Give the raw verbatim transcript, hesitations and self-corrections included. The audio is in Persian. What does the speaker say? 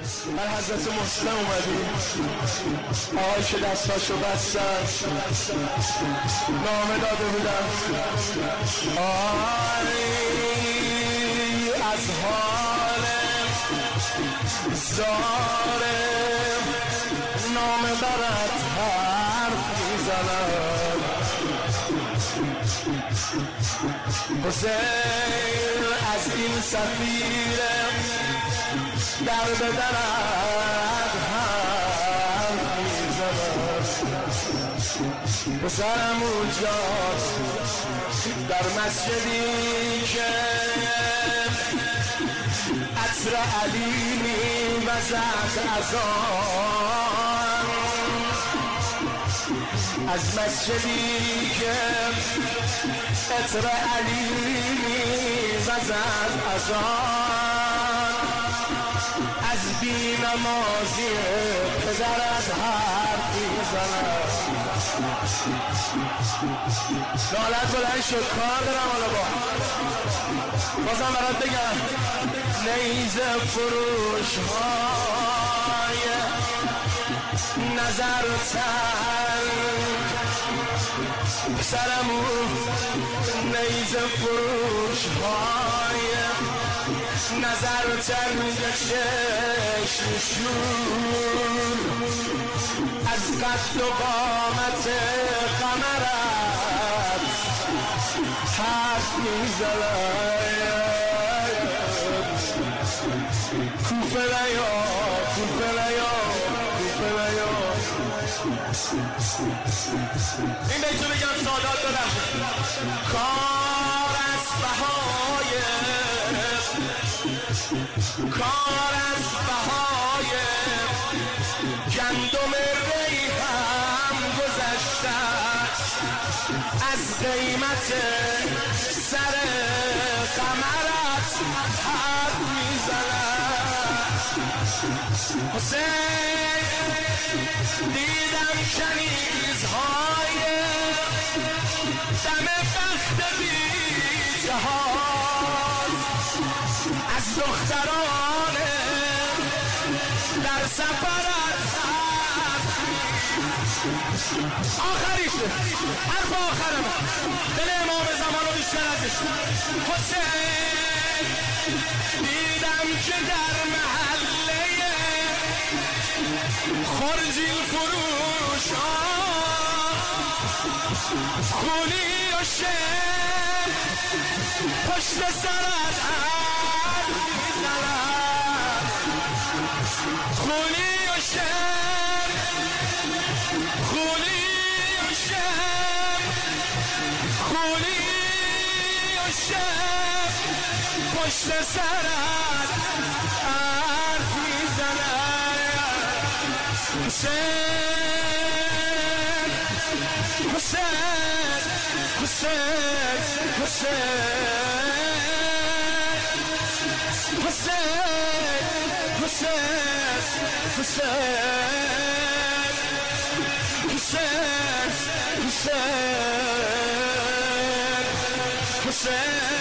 من حضرت محسن اومدیم، آقایی که دستاشو بستن نامه داده بودن. آی از حال ظالم نامه برات حرف میزنم. حسین از این سفیر در به درت حرف میزنم. پسرم اونجا در مسجدی که عطر علی میوزد از آن، از مسجدی که عطر علی میوزد از آن، از بی‌نمازی پدرت حرف میزنم. نالت بلند شد، کار دارم حالا با بازم برات بگم. نیزه فروش های نظر تنگ سرمون، نیزه فروش های نظر تنگ چشمشون، از قد و قامت قمرت حرف میزنن. کوفه لیا کوفه لیا کوفه لیا. این بیتو بگم سادات دارم. کار از بهای کار از بهای گندم ریحم گذشته، از قیمت سر قمرت حرف میزنم. حسین دیدم کنیزهای دم بخت بی جهان، از دختران در سفرت آخریشه، حرف آخرم دل امام زمان رو بیشتر ازش. حسین دیدم که در محله خرجیل فروش خونی و شم پشت سرت حرف میزنم. خونی و شم خونی و شم خونی و شم پشت سرت حرف میزنم. حسین حسین حسین حسین حسین حسین حسین حسین حسین حسین